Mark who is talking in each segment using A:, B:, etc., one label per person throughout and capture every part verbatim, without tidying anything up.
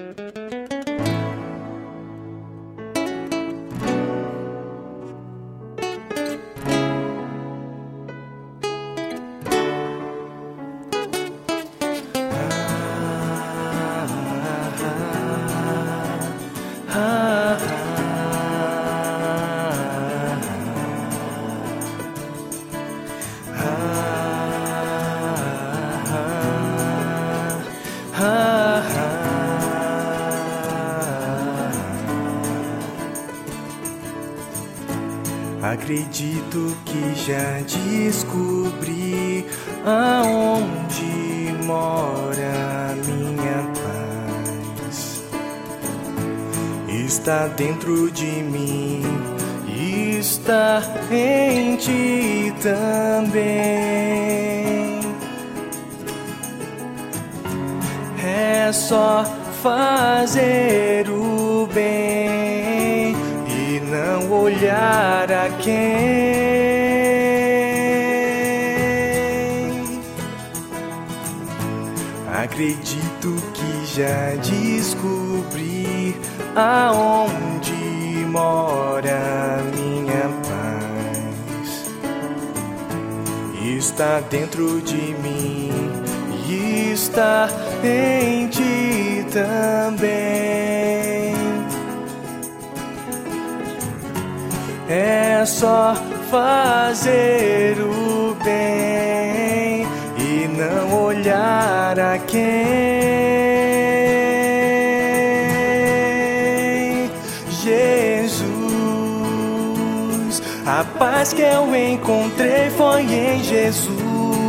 A: Acredito que já descobri aonde mora minha paz. Está dentro de mim, está em ti também. É só fazer o bem e não olhar a quem. Acredito que já descobri aonde mora minha paz. Está dentro de mim e está em ti também. É só fazer o bem e não olhar a quem. Jesus, a paz que eu encontrei foi em Jesus.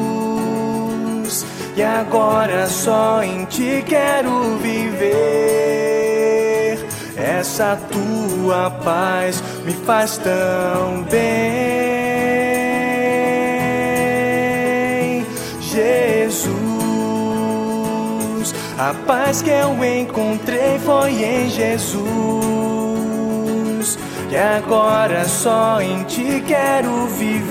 A: E agora só em ti quero viver. Essa tua paz me faz tão bem. Jesus, a paz que eu encontrei foi em Jesus. E agora só em ti quero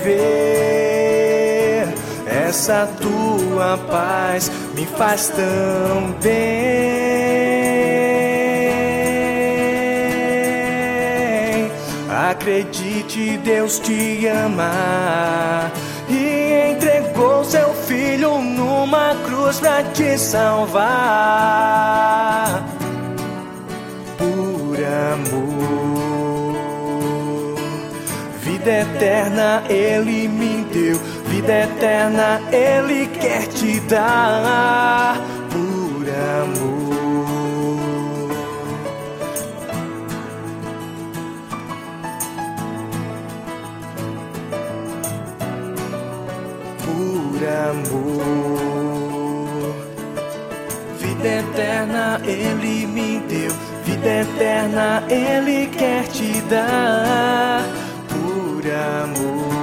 A: viver. Essa tua paz me faz tão bem. Acredite, Deus te ama e entregou seu filho numa cruz pra te salvar. Por amor, vida eterna ele me deu. Vida eterna ele quer te dar. Por amor, por amor, vida eterna ele me deu. Vida eterna ele quer te dar. Por amor,